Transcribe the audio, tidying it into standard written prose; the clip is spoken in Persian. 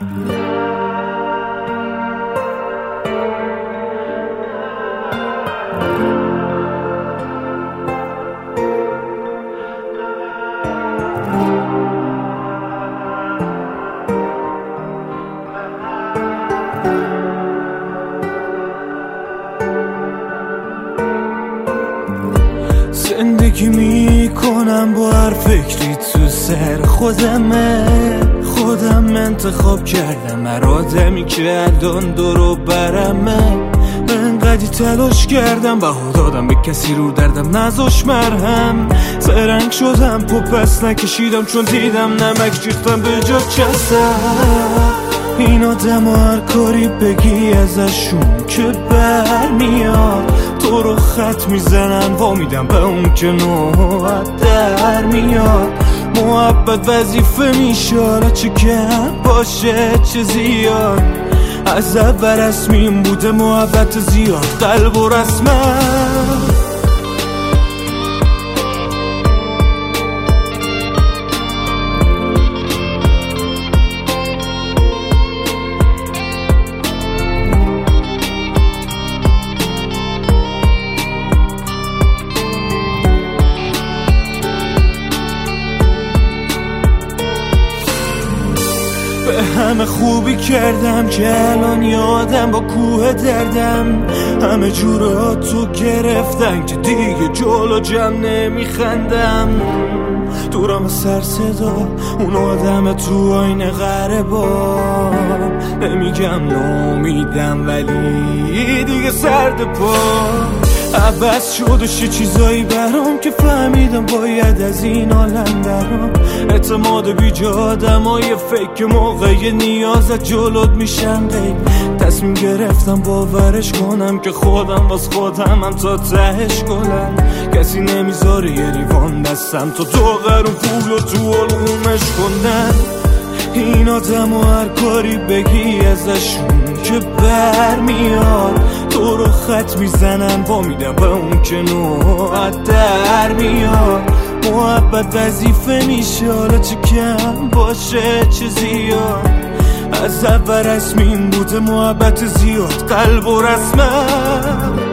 زندگی میکنم با هر فکری تو سر خودم انتخاب کردم هر آدمی که الان دورو برمه. انقدی تلاش کردم بها دادم به کسی رو دردم نذاش مرهم. زرنگ شدم پس نکشیدم چون دیدم نمک ریختم به جا چسب. این آدم هر کاری بگی ازشون که برمیاد تو رو خط میزنن وامیدم به اون که نوعت در میاد. محبت وظیفه میشه چه کم باشه چه زیاد. از اول رسمیم بوده محبت زیاد قلب و رسمم. به همه خوبی کردم که الان یادم با کوه دردم. همه جورا تو گرفتن که دیگه جلو جمع نمیخندم. دورم سر صدا اون آدم تو آینه غربا. نمیگم نامیدم ولی دیگه سرد پا. عوض شدش یه چیزایی برام که فهمیدم باید از این عالم برام. اعتماد بی جا آدمای فیک که موقع نیازت جلوت میشن غیب. تصمیم گرفتم باورش کنم که خودم واس خودم هم تا تهش گلم. کسی نمیذاره یه لیوان دستم تا دو قرون پول و تو علومش کندن. این آدم و هر کاری بگی ازشون که برمیاد تو رو خط میزنن وامیدم به اون که نوعت در میاد. محبت وظیفه میشه حالا چه کم باشه چه زیاد. از اول رسمیم بوده محبت زیاد قلب و رسمم.